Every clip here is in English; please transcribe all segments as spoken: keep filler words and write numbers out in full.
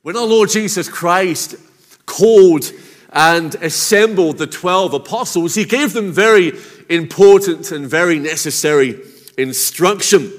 When our Lord Jesus Christ called and assembled the twelve apostles, he gave them very important and very necessary instruction.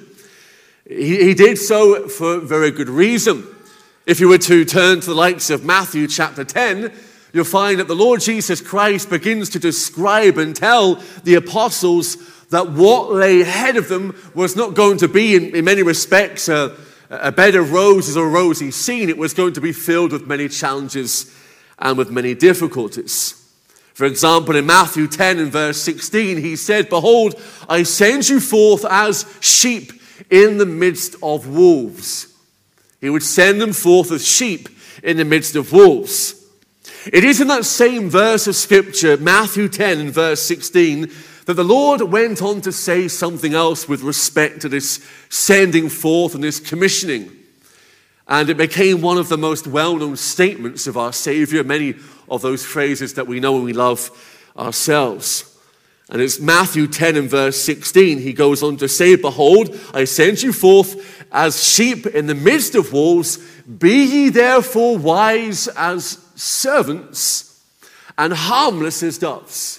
He, he did so for very good reason. If you were to turn to the likes of Matthew chapter ten, you'll find that the Lord Jesus Christ begins to describe and tell the apostles that what lay ahead of them was not going to be, in, in many respects, a, a bed of roses or a rosy scene. It was going to be filled with many challenges and with many difficulties. For example, in Matthew ten and verse sixteen, he said, "Behold, I send you forth as sheep in the midst of wolves." He would send them forth as sheep in the midst of wolves. It is in that same verse of Scripture, Matthew ten and verse sixteen, that the Lord went on to say something else with respect to this sending forth and this commissioning. And it became one of the most well-known statements of our Savior, many of those phrases that we know and we love ourselves. And it's Matthew ten and verse sixteen. He goes on to say, "Behold, I send you forth as sheep in the midst of wolves. Be ye therefore wise as servants and harmless as doves."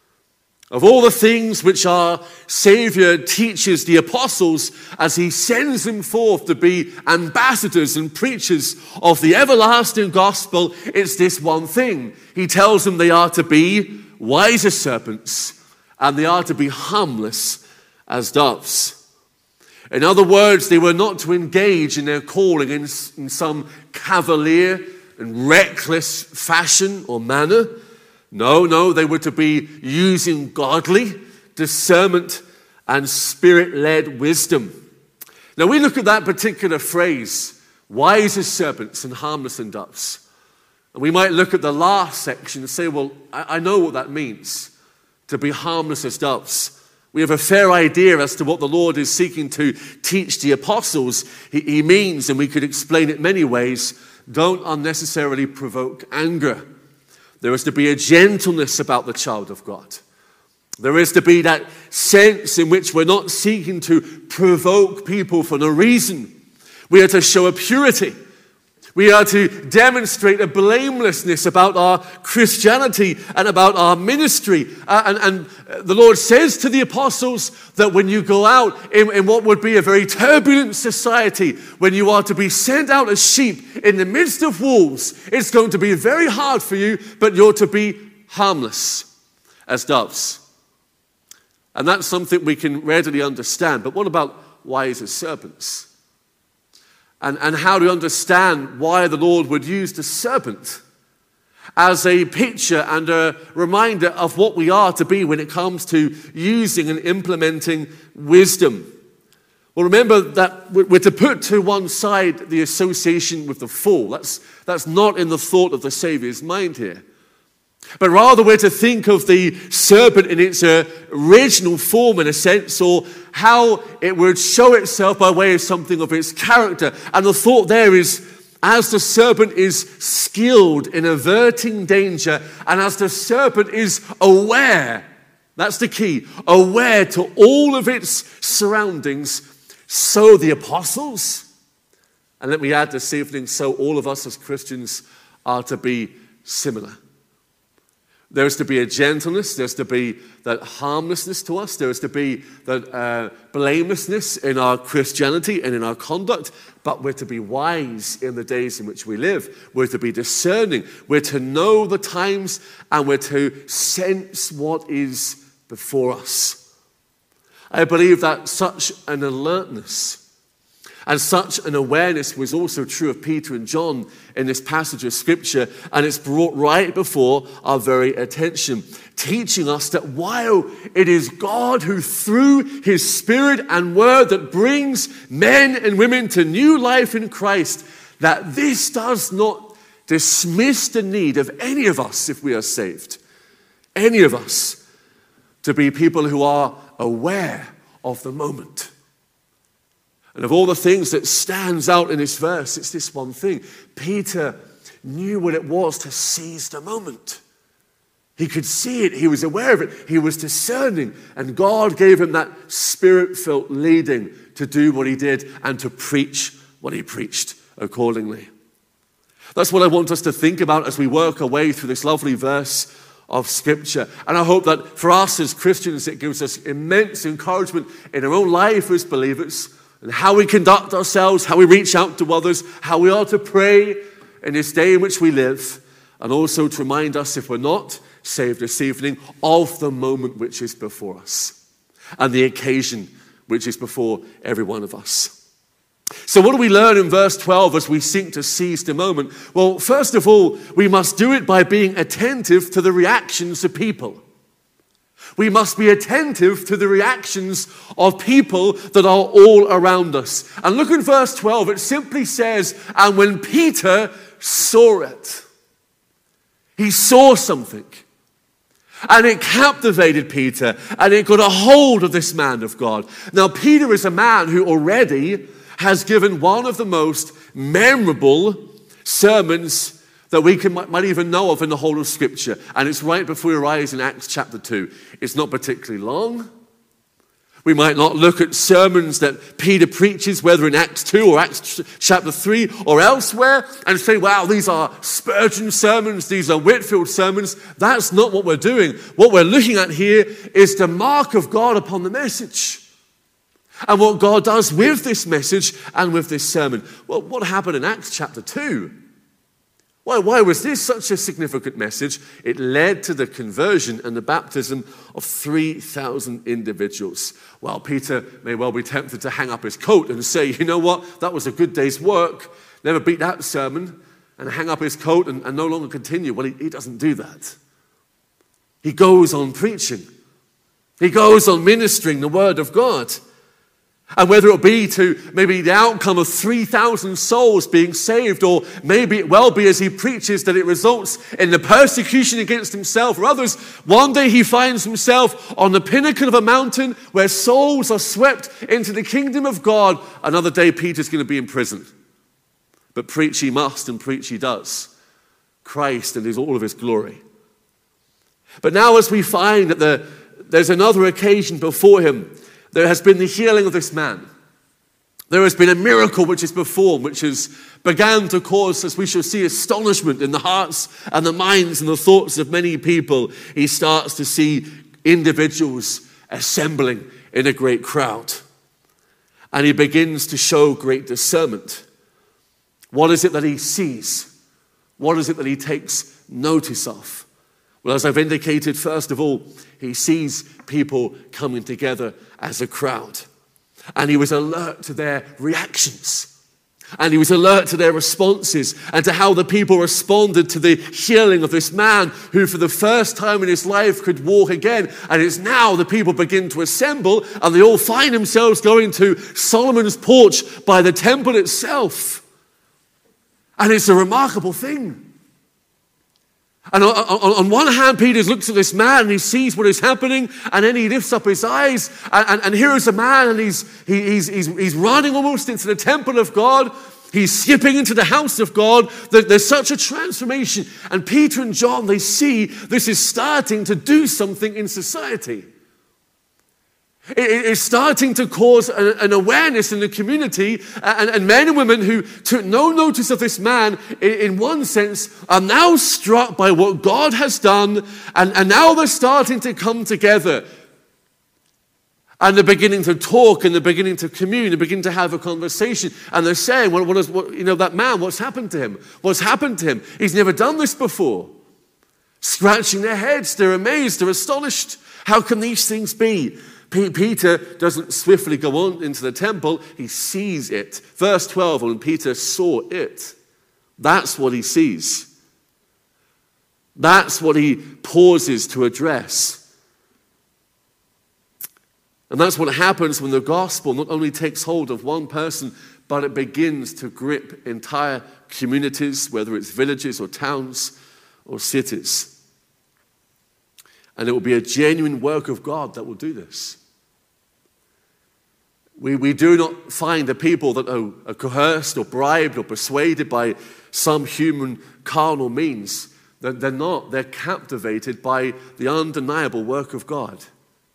Of all the things which our Savior teaches the apostles as he sends them forth to be ambassadors and preachers of the everlasting gospel, it's this one thing. He tells them they are to be wise as serpents and they are to be harmless as doves. In other words, they were not to engage in their calling in, in some cavalier and reckless fashion or manner. No, no, they were to be using godly discernment and spirit-led wisdom. Now we look at that particular phrase, wise as serpents and harmless as doves. And we might look at the last section and say, well, I, I know what that means, to be harmless as doves. We have a fair idea as to what the Lord is seeking to teach the apostles. He, he means, and we could explain it many ways, don't unnecessarily provoke anger. There is to be a gentleness about the child of God. There is to be that sense in which we're not seeking to provoke people for no reason. We are to show a purity. We are to demonstrate a blamelessness about our Christianity and about our ministry. Uh, and, and the Lord says to the apostles that when you go out in, in what would be a very turbulent society, when you are to be sent out as sheep in the midst of wolves, it's going to be very hard for you, but you're to be harmless as doves. And that's something we can readily understand. But what about wise as serpents? And, and how to understand why the Lord would use the serpent as a picture and a reminder of what we are to be when it comes to using and implementing wisdom. Well, remember that we're to put to one side the association with the fall. That's, that's not in the thought of the Savior's mind here. But rather we're to think of the serpent in its uh, original form in a sense, or how it would show itself by way of something of its character. And the thought there is, as the serpent is skilled in averting danger, and as the serpent is aware, that's the key, aware to all of its surroundings, so the apostles, and let me add this evening, so all of us as Christians are to be similar. There is to be a gentleness, there's to be that harmlessness to us, there is to be that uh, blamelessness in our Christianity and in our conduct, but we're to be wise in the days in which we live. We're to be discerning, we're to know the times, and we're to sense what is before us. I believe that such an alertness and such an awareness was also true of Peter and John in this passage of Scripture, and it's brought right before our very attention, teaching us that while it is God who through his Spirit and Word that brings men and women to new life in Christ, that this does not dismiss the need of any of us, if we are saved, any of us, to be people who are aware of the moment. And of all the things that stands out in this verse, it's this one thing. Peter knew what it was to seize the moment. He could see it. He was aware of it. He was discerning. And God gave him that Spirit-filled leading to do what he did and to preach what he preached accordingly. That's what I want us to think about as we work our way through this lovely verse of Scripture. And I hope that for us as Christians, it gives us immense encouragement in our own life as believers, and how we conduct ourselves, how we reach out to others, how we are to pray in this day in which we live, and also to remind us, if we're not saved this evening, of the moment which is before us and the occasion which is before every one of us. So what do we learn in verse twelve as we seek to seize the moment? Well, first of all, we must do it by being attentive to the reactions of people. We must be attentive to the reactions of people that are all around us. And look at verse twelve. It simply says, and when Peter saw it, he saw something. And it captivated Peter, and it got a hold of this man of God. Now, Peter is a man who already has given one of the most memorable sermons that we can, might even know of in the whole of Scripture. And it's right before we rise in Acts chapter two. It's not particularly long. We might not look at sermons that Peter preaches, whether in Acts two or Acts chapter three or elsewhere, and say, wow, these are Spurgeon sermons, these are Whitefield sermons. That's not what we're doing. What we're looking at here is the mark of God upon the message. And what God does with this message and with this sermon. Well, what happened in Acts chapter two? Why, why was this such a significant message? It led to the conversion and the baptism of three thousand individuals. Well, Peter may well be tempted to hang up his coat and say, you know what, that was a good day's work. Never beat that sermon. And hang up his coat and, and no longer continue. Well, he, he doesn't do that. He goes on preaching. He goes on ministering the word of God. And whether it be to maybe the outcome of three thousand souls being saved, or maybe it well be as he preaches that it results in the persecution against himself or others, one day he finds himself on the pinnacle of a mountain where souls are swept into the kingdom of God. Another day Peter's going to be in prison. But preach he must, and preach he does. Christ and his, all of his glory. But now as we find that the, there's another occasion before him, there has been the healing of this man. There has been a miracle which is performed, which has began to cause, as we shall see, astonishment in the hearts and the minds and the thoughts of many people. He starts to see individuals assembling in a great crowd. And he begins to show great discernment. What is it that he sees? What is it that he takes notice of? Well, as I've indicated, first of all, he sees people coming together as a crowd. And he was alert to their reactions. And he was alert to their responses and to how the people responded to the healing of this man who for the first time in his life could walk again. And it's now the people begin to assemble and they all find themselves going to Solomon's porch by the temple itself. And it's a remarkable thing. And on, on, on one hand, Peter looks at this man and he sees what is happening, and then he lifts up his eyes, and, and, and here is a man, and he's, he, he's, he's, he's running almost into the temple of God. He's skipping into the house of God. There's such a transformation. And Peter and John, they see this is starting to do something in society. It is starting to cause an awareness in the community, and men and women who took no notice of this man, in one sense, are now struck by what God has done, and now they're starting to come together. And they're beginning to talk, and they're beginning to commune, they're beginning to have a conversation, and they're saying, what, what is, what, you know, that man, what's happened to him? What's happened to him? He's never done this before. Scratching their heads, they're amazed, they're astonished. How can these things be? Peter doesn't swiftly go on into the temple, he sees it. Verse twelve, when Peter saw it, that's what he sees. That's what he pauses to address. And that's what happens when the gospel not only takes hold of one person, but it begins to grip entire communities, whether it's villages or towns or cities. And it will be a genuine work of God that will do this. We, we do not find the people that are, are coerced or bribed or persuaded by some human carnal means. They're, they're not. They're captivated by the undeniable work of God.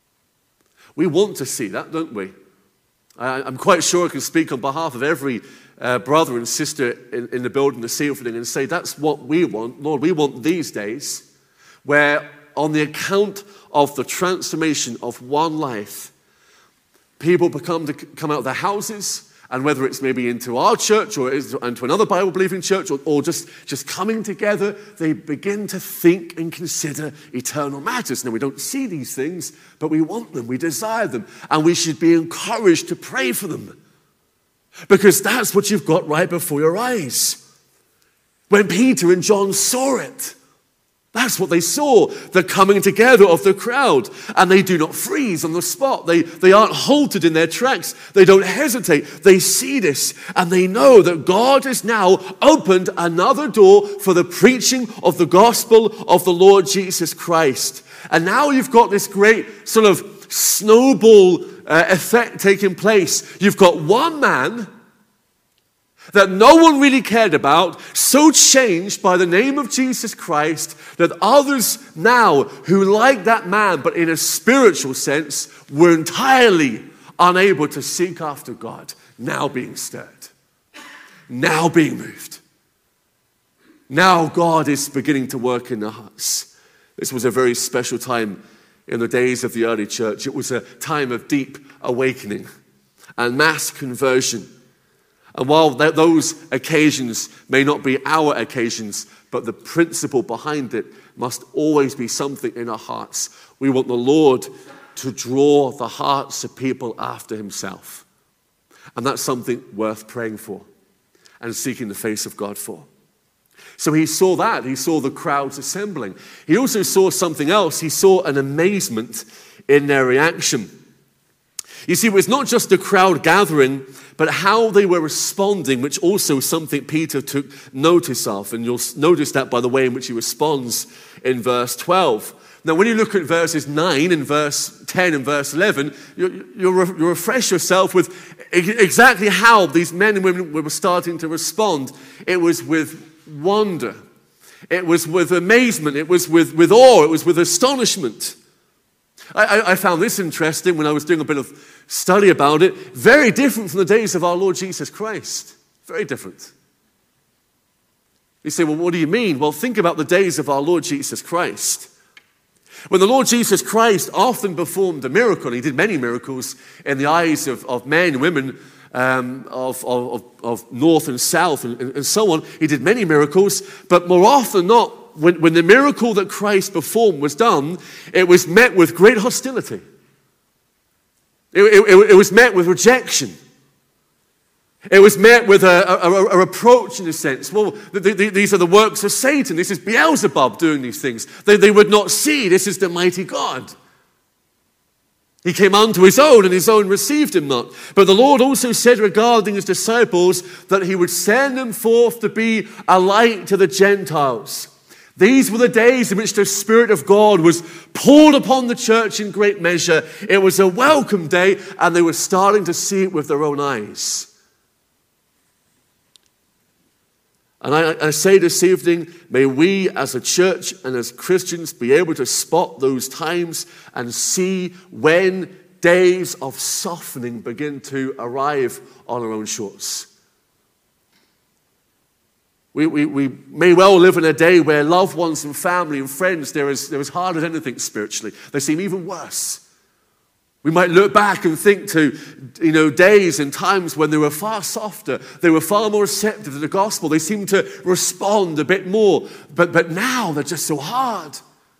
We want to see that, don't we? I, I'm quite sure I can speak on behalf of every uh, brother and sister in, in the building this evening and say, that's what we want. Lord, we want these days where on the account of the transformation of one life, people become to come out of their houses, and whether it's maybe into our church or into another Bible-believing church or, or just, just coming together, they begin to think and consider eternal matters. Now, we don't see these things, but we want them, we desire them, and we should be encouraged to pray for them. Because that's what you've got right before your eyes. When Peter and John saw it, that's what they saw, the coming together of the crowd. And they do not freeze on the spot. They, they aren't halted in their tracks. They don't hesitate. They see this and they know that God has now opened another door for the preaching of the gospel of the Lord Jesus Christ. And now you've got this great sort of snowball uh, effect taking place. You've got one man that no one really cared about, so changed by the name of Jesus Christ that others now who like that man, but in a spiritual sense, were entirely unable to seek after God, now being stirred, now being moved. Now God is beginning to work in their hearts. This was a very special time in the days of the early church. It was a time of deep awakening and mass conversion. And while th- those occasions may not be our occasions, but the principle behind it must always be something in our hearts. We want the Lord to draw the hearts of people after himself. And that's something worth praying for and seeking the face of God for. So he saw that. He saw the crowds assembling. He also saw something else. He saw an amazement in their reaction. You see, it was not just the crowd gathering, but how they were responding, which also is something Peter took notice of. And you'll notice that by the way in which he responds in verse twelve. Now, when you look at verses nine and verse ten and verse eleven, you, you, re- you refresh yourself with exactly how these men and women were starting to respond. It was with wonder. It was with amazement. It was with, with awe. It was with astonishment. I, I found this interesting when I was doing a bit of study about it. Very different from the days of our Lord Jesus Christ. Very different. You say, well, what do you mean? Well, think about the days of our Lord Jesus Christ. When the Lord Jesus Christ often performed a miracle, he did many miracles in the eyes of, of men and women um, of, of, of north and south and, and so on. He did many miracles, but more often than not, When, when the miracle that Christ performed was done, it was met with great hostility. It, it, it was met with rejection. It was met with a, a, a reproach in a sense. Well, the, the, these are the works of Satan. This is Beelzebub doing these things. They, they would not see this is the mighty God. He came unto his own, and his own received him not. But the Lord also said regarding his disciples that he would send them forth to be a light to the Gentiles. These were the days in which the Spirit of God was poured upon the church in great measure. It was a welcome day, and they were starting to see it with their own eyes. And I, I say this evening, may we as a church and as Christians be able to spot those times and see when days of softening begin to arrive on our own shores. We, we, we may well live in a day where loved ones and family and friends, they're as, they're as hard as anything spiritually. They seem even worse. We might look back and think to, you know, days and times when they were far softer. They were far more receptive to the gospel. They seemed to respond a bit more. But, but now they're just so hard.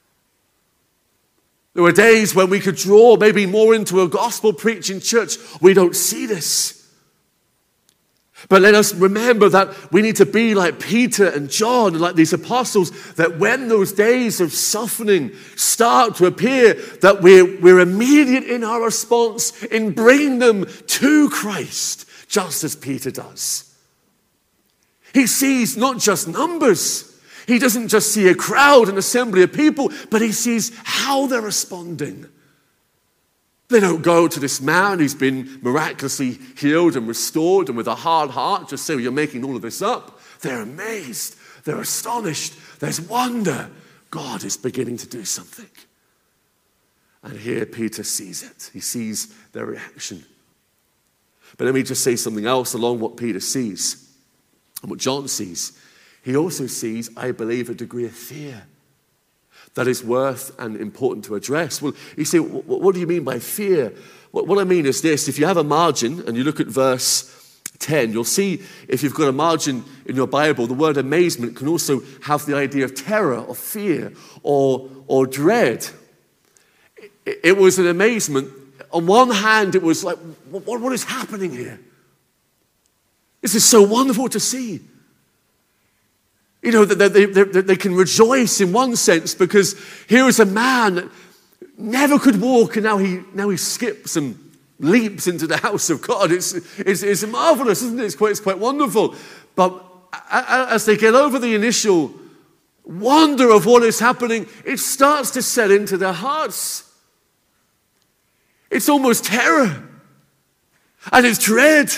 There were days when we could draw maybe more into a gospel preaching church. We don't see this. But let us remember that we need to be like Peter and John and like these apostles, that when those days of softening start to appear, that we're, we're immediate in our response in bringing them to Christ, just as Peter does. He sees not just numbers. He doesn't just see a crowd, an assembly of people, but he sees how they're responding. They don't go to this man who's been miraculously healed and restored and with a hard heart just say, well, you're making all of this up. They're amazed. They're astonished. There's wonder. God is beginning to do something. And here Peter sees it. He sees their reaction. But let me just say something else along what Peter sees and what John sees. He also sees, I believe, a degree of fear that is worth and important to address. Well, you say, what do you mean by fear? What I mean is this: if you have a margin and you look at verse ten, you'll see, if you've got a margin in your Bible, the word amazement can also have the idea of terror or fear or, or dread. It, it was an amazement. On one hand, it was like, what, what is happening here? This is so wonderful to see. You know, they, they, they, they can rejoice in one sense because here is a man that never could walk, and now he now he skips and leaps into the house of God. It's, it's, it's marvelous, isn't it? It's quite, it's quite wonderful. But as they get over the initial wonder of what is happening, it starts to set into their hearts. It's almost terror. And it's dread.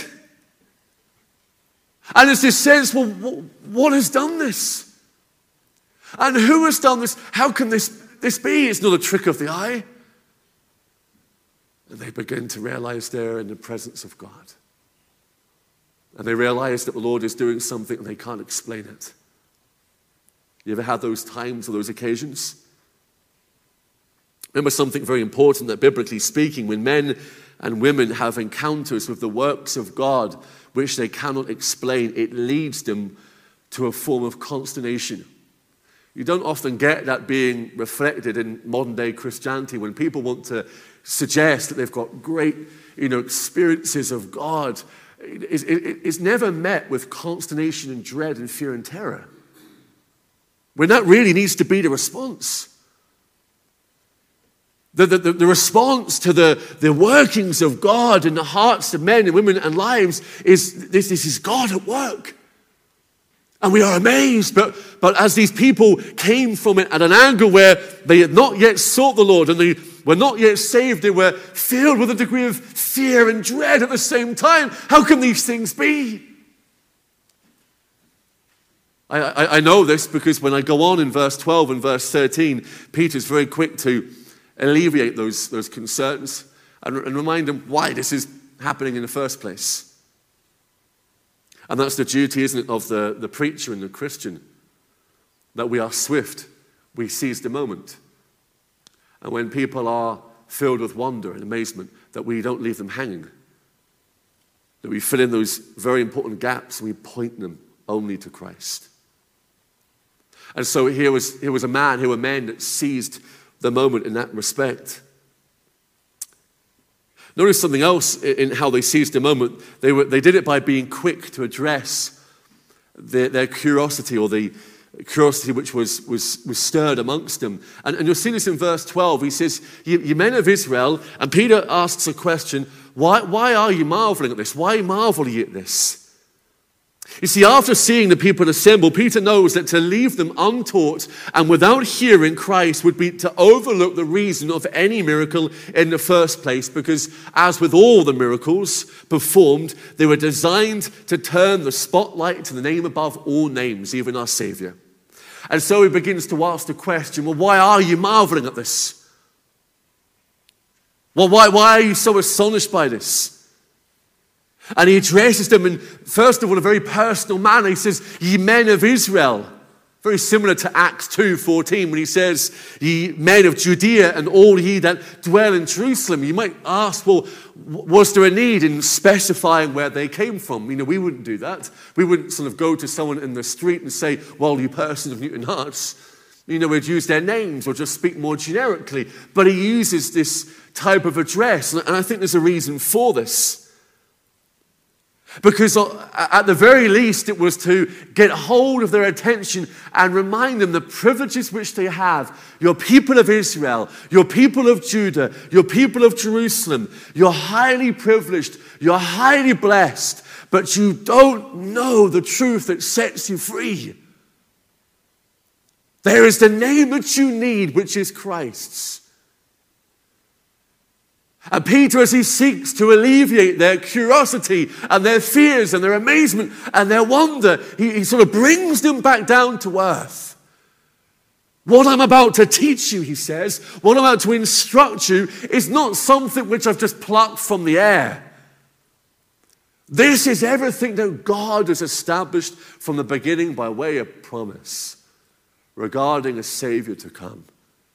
And it's this sense, well, what has done this? And who has done this? How can this, this be? It's not a trick of the eye. And they begin to realize they're in the presence of God. And they realize that the Lord is doing something and they can't explain it. You ever had those times or those occasions? Remember something very important, that biblically speaking, when men and women have encounters with the works of God which they cannot explain, it leads them to a form of consternation. You don't often get that being reflected in modern day Christianity when people want to suggest that they've got great, you know, experiences of God. It's, it, it's never met with consternation and dread and fear and terror, when that really needs to be the response. The, the, the response to the, the workings of God in the hearts of men and women and lives is this, this is God at work. And we are amazed. But, but as these people came from it at an angle where they had not yet sought the Lord and they were not yet saved, they were filled with a degree of fear and dread at the same time. How can these things be? I, I, I know this because when I go on in verse twelve and verse thirteen, Peter's very quick to alleviate those, those concerns and, and remind them why this is happening in the first place. And that's the duty, isn't it, of the, the preacher and the Christian, that we are swift, we seize the moment. And when people are filled with wonder and amazement, that we don't leave them hanging, that we fill in those very important gaps and we point them only to Christ. And so here was, here was a man, here were men that seized the moment in that respect. Notice something else in how they seized the moment. They were they did it by being quick to address their, their curiosity, or the curiosity which was, was, was stirred amongst them. And, and you'll see this in verse twelve. He says, you, you men of Israel, and Peter asks a question, why, why are you marveling at this? Why marvel ye at this? You see, after seeing the people assemble, Peter knows that to leave them untaught and without hearing Christ would be to overlook the reason of any miracle in the first place, because as with all the miracles performed, they were designed to turn the spotlight to the name above all names, even our Savior. And so he begins to ask the question, well, why are you marveling at this? Well, why, why are you so astonished by this? And he addresses them in, first of all, a very personal manner. He says, ye men of Israel. Very similar to Acts two fourteen when he says, ye men of Judea and all ye that dwell in Jerusalem. You might ask, well, was there a need in specifying where they came from? You know, we wouldn't do that. We wouldn't sort of go to someone in the street and say, well, you persons of Newton Hearts. You know, we'd use their names or just speak more generically. But he uses this type of address. And I think there's a reason for this. Because at the very least, it was to get hold of their attention and remind them the privileges which they have. Your people of Israel, your people of Judah, your people of Jerusalem, you're highly privileged, you're highly blessed, but you don't know the truth that sets you free. There is the name that you need, which is Christ's. And Peter, as he seeks to alleviate their curiosity and their fears and their amazement and their wonder, he, he sort of brings them back down to earth. What I'm about to teach you, he says, what I'm about to instruct you is not something which I've just plucked from the air. This is everything that God has established from the beginning by way of promise regarding a Savior to come.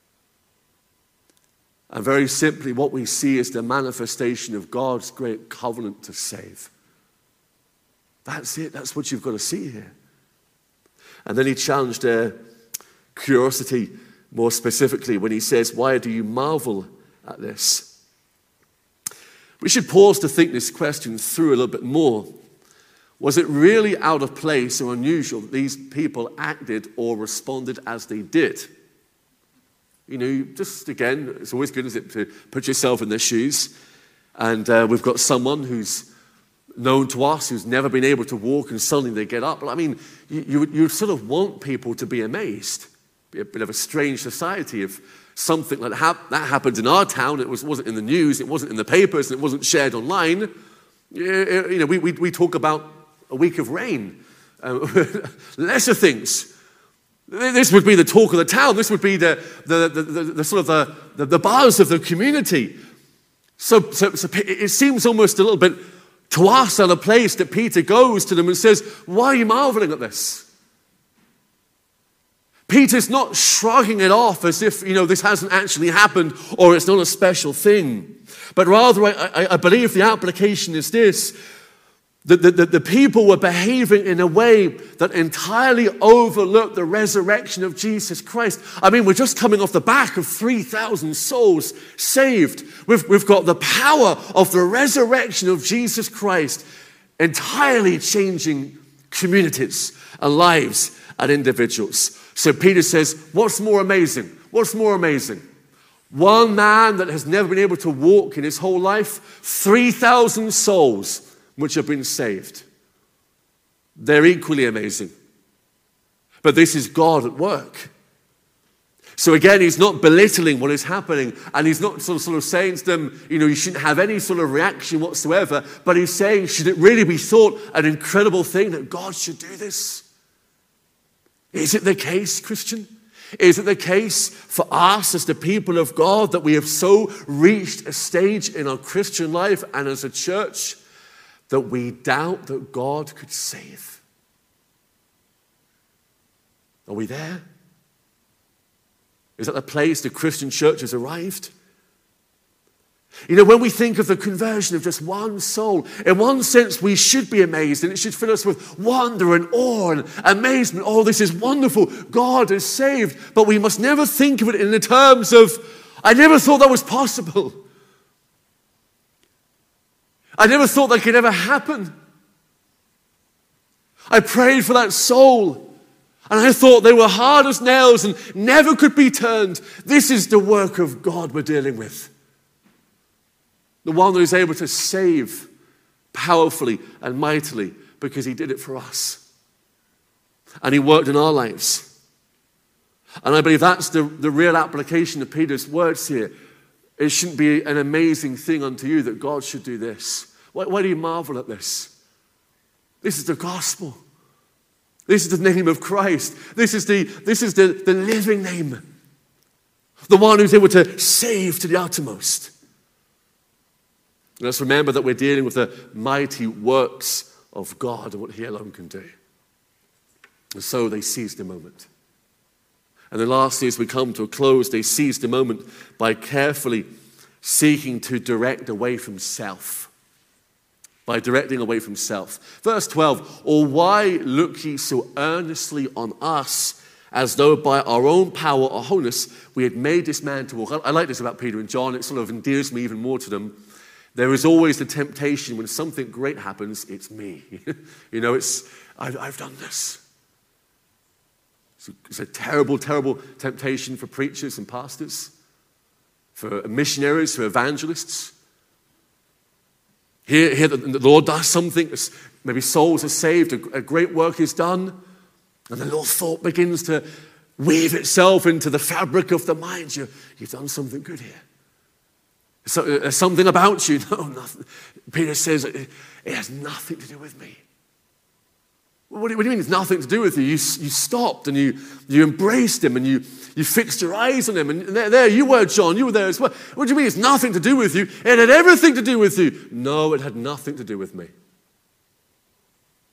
And very simply, what we see is the manifestation of God's great covenant to save. That's it. That's what you've got to see here. And then he challenged their curiosity more specifically when he says, why do you marvel at this? We should pause to think this question through a little bit more. Was it really out of place or unusual that these people acted or responded as they did? You know, just again, it's always good, isn't it, to put yourself in their shoes. And uh, we've got someone who's known to us, who's never been able to walk, and suddenly they get up. But I mean, you, you, you sort of want people to be amazed. It'd be a bit of a strange society if something like that, that happened in our town. It was, wasn't in the news, it wasn't in the papers, and it wasn't shared online. You know, we, we, we talk about a week of rain, uh, lesser things. This would be the talk of the town. This would be the, the, the, the, the sort of the, the, the buzz of the community. So, so, so it seems almost a little bit to us out of place that Peter goes to them and says, why are you marveling at this? Peter's not shrugging it off as if, you know, this hasn't actually happened or it's not a special thing. But rather, I, I, I believe the application is this. The, the, the people were behaving in a way that entirely overlooked the resurrection of Jesus Christ. I mean, we're just coming off the back of three thousand souls saved. We've, we've got the power of the resurrection of Jesus Christ entirely changing communities and lives and individuals. So Peter says, what's more amazing? What's more amazing? One man that has never been able to walk in his whole life, three thousand souls which have been saved. They're equally amazing. But this is God at work. So again, he's not belittling what is happening, and he's not sort of, sort of saying to them, you know, you shouldn't have any sort of reaction whatsoever, but he's saying, should it really be thought an incredible thing that God should do this? Is it the case, Christian? Is it the case for us as the people of God that we have so reached a stage in our Christian life and as a church that we doubt that God could save? Are we there? Is that the place the Christian church has arrived? You know, when we think of the conversion of just one soul, in one sense we should be amazed, and it should fill us with wonder and awe and amazement. Oh, this is wonderful. God has saved. But we must never think of it in the terms of, I never thought that was possible. I never thought that could ever happen. I prayed for that soul, and I thought they were hard as nails and never could be turned. This is the work of God we're dealing with. The one who is able to save powerfully and mightily because he did it for us. And he worked in our lives. And I believe that's the, the real application of Peter's words here. It shouldn't be an amazing thing unto you that God should do this. Why, why do you marvel at this? This is the gospel. This is the name of Christ. This is the, this is the, the living name. The one who's able to save to the uttermost. Let's remember that we're dealing with the mighty works of God and what he alone can do. And so they seized the moment. And then lastly, as we come to a close, they seized the moment by carefully seeking to direct away from self. By directing away from self. Verse twelve, or why look ye so earnestly on us, as though by our own power or wholeness we had made this man to walk? I like this about Peter and John. It sort of endears me even more to them. There is always the temptation when something great happens, it's me. You know, it's, I've, I've done this. It's a, it's a terrible, terrible temptation for preachers and pastors, for missionaries, for evangelists. Here, here the, the Lord does something, maybe souls are saved, a, a great work is done, and the little thought begins to weave itself into the fabric of the mind. You, you've done something good here. So, uh, something about you. No, nothing. Peter says it, it has nothing to do with me. What do, what do you mean it's nothing to do with you? You, you stopped and you, you embraced him and you, you fixed your eyes on him. And there, there you were, John. You were there as well. What do you mean it's nothing to do with you? It had everything to do with you. No, it had nothing to do with me.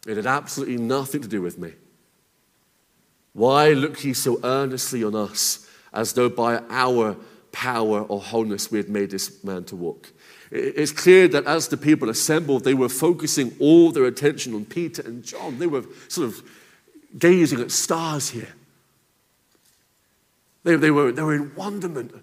It had absolutely nothing to do with me. Why look ye so earnestly on us, as though by our power or wholeness we had made this man to walk? It's clear that as the people assembled, they were focusing all their attention on Peter and John. They were sort of gazing at stars here. They, they, were, they were in wonderment.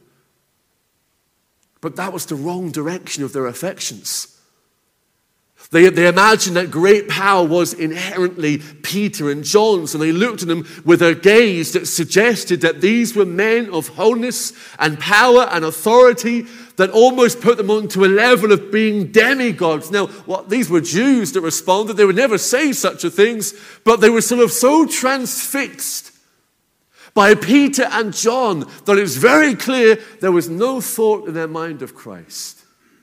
But that was the wrong direction of their affections. They, they imagined that great power was inherently Peter and John's, and they looked at them with a gaze that suggested that these were men of wholeness and power and authority that almost put them onto a level of being demigods. Now, well, these were Jews that responded. They would never say such a things, but they were sort of so transfixed by Peter and John that it's very clear there was no thought in their mind of Christ.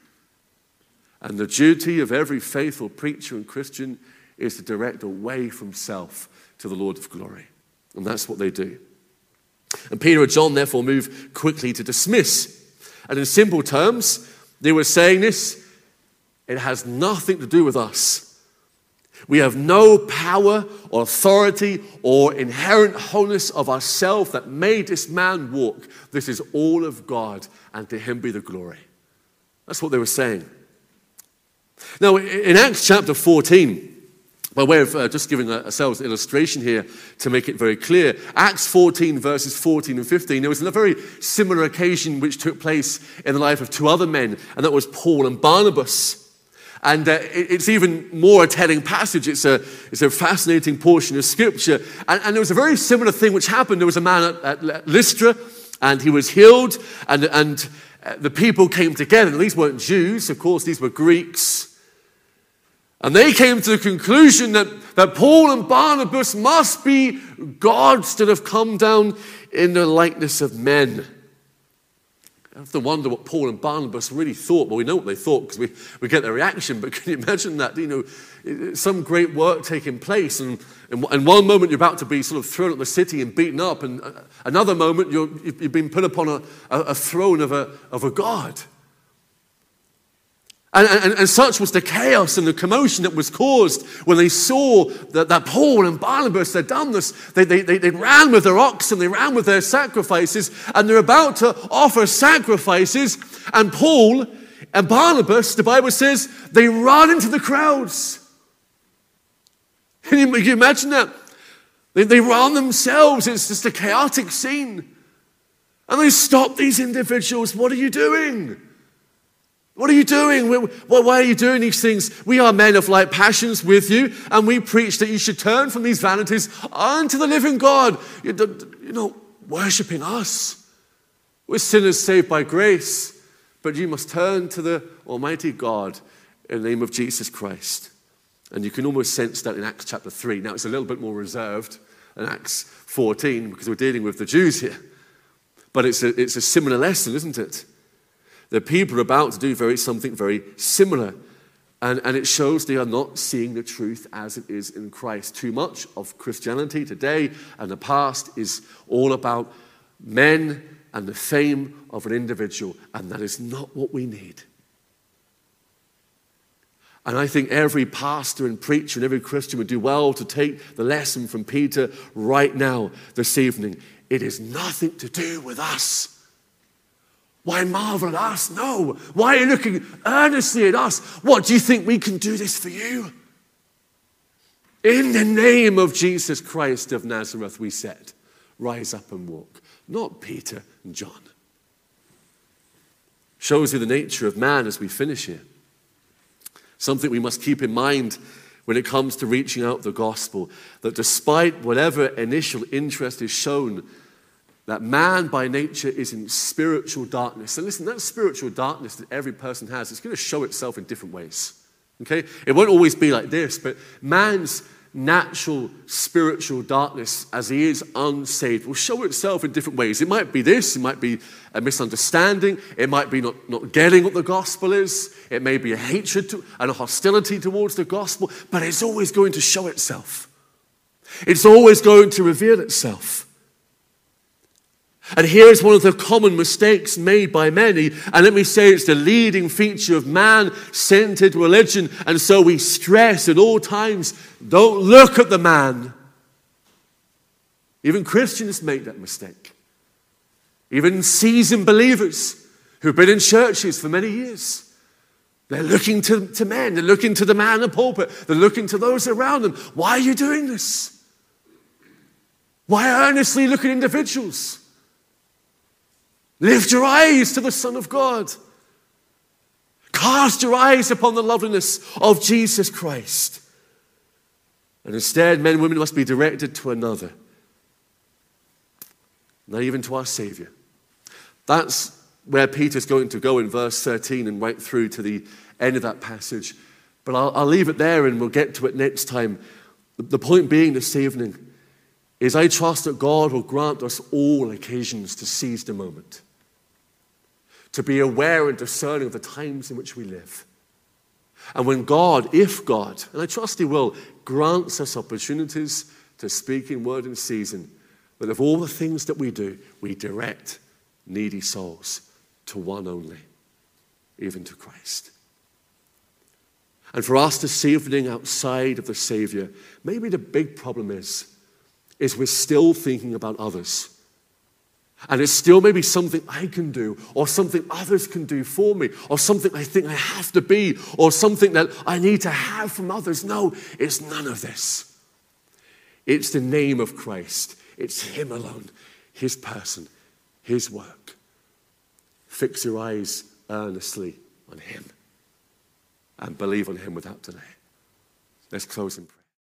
And the duty of every faithful preacher and Christian is to direct away from self to the Lord of glory. And that's what they do. And Peter and John therefore move quickly to dismiss. And in simple terms, they were saying this: it has nothing to do with us. We have no power or authority or inherent wholeness of ourselves that made this man walk. This is all of God, and to him be the glory. That's what they were saying. Now, in Acts chapter fourteen, by way of uh, just giving ourselves an illustration here to make it very clear, Acts fourteen verses fourteen and fifteen, there was a very similar occasion which took place in the life of two other men, and that was Paul and Barnabas. And uh, it's even more a telling passage. It's a, it's a fascinating portion of Scripture. And, and there was a very similar thing which happened. There was a man at, at Lystra, and he was healed, and, and the people came together. And these weren't Jews, of course, these were Greeks. And they came to the conclusion that, that Paul and Barnabas must be gods that have come down in the likeness of men. I have to wonder what Paul and Barnabas really thought. Well, we know what they thought because we, we get their reaction, but can you imagine that? You know, some great work taking place, and in one moment you're about to be sort of thrown at the city and beaten up, and another moment you're, you've been put upon a, a throne of a, of a god. And, and, and such was the chaos and the commotion that was caused when they saw that, that Paul and Barnabas had done this. They, they, they, they ran with their oxen, they ran with their sacrifices, and they're about to offer sacrifices. And Paul and Barnabas, the Bible says, they run into the crowds. Can you, can you imagine that? They, they run themselves. It's just a chaotic scene. And they stop these individuals. What are you doing? What are you doing? Why are you doing these things? We are men of like passions with you, and we preach that you should turn from these vanities unto the living God. You're not worshiping us. We're sinners saved by grace, but you must turn to the Almighty God in the name of Jesus Christ. And you can almost sense that in Acts chapter three. Now, it's a little bit more reserved than Acts fourteen because we're dealing with the Jews here. But it's a, it's a similar lesson, isn't it? The people are about to do very something very similar. And, and it shows they are not seeing the truth as it is in Christ. Too much of Christianity today and the past is all about men and the fame of an individual. And that is not what we need. And I think every pastor and preacher and every Christian would do well to take the lesson from Peter right now, this evening. It is nothing to do with us. Why marvel at us? No. Why are you looking earnestly at us? What, do you think we can do this for you? In the name of Jesus Christ of Nazareth, we said, rise up and walk. Not Peter and John. Shows you the nature of man as we finish here. Something we must keep in mind when it comes to reaching out the gospel, that despite whatever initial interest is shown, that man by nature is in spiritual darkness. And listen, that spiritual darkness that every person has, it's going to show itself in different ways. Okay? It won't always be like this, but man's natural spiritual darkness as he is unsaved will show itself in different ways. It might be this, it might be a misunderstanding, it might be not, not getting what the gospel is, it may be a hatred to, and a hostility towards the gospel, but it's always going to show itself. It's always going to reveal itself. And here is one of the common mistakes made by many, and let me say it's the leading feature of man-centered religion, and so we stress at all times, don't look at the man. Even Christians make that mistake. Even seasoned believers who've been in churches for many years. They're looking to, to men. They're looking to the man in the pulpit. They're looking to those around them. Why are you doing this? Why earnestly look at individuals? Lift your eyes to the Son of God. Cast your eyes upon the loveliness of Jesus Christ. And instead, men and women must be directed to another. Not even to our Savior. That's where Peter's going to go in verse thirteen and right through to the end of that passage. But I'll, I'll leave it there and we'll get to it next time. The point being this evening is I trust that God will grant us all occasions to seize the moment. To be aware and discerning of the times in which we live. And when God, if God, and I trust He will, grants us opportunities to speak in word and season, that of all the things that we do, we direct needy souls to one only, even to Christ. And for us this evening outside of the Savior, maybe the big problem is, is we're still thinking about others. And it's still maybe something I can do, or something others can do for me, or something I think I have to be, or something that I need to have from others. No, it's none of this. It's the name of Christ. It's Him alone, His person, His work. Fix your eyes earnestly on Him and believe on Him without delay. Let's close in prayer.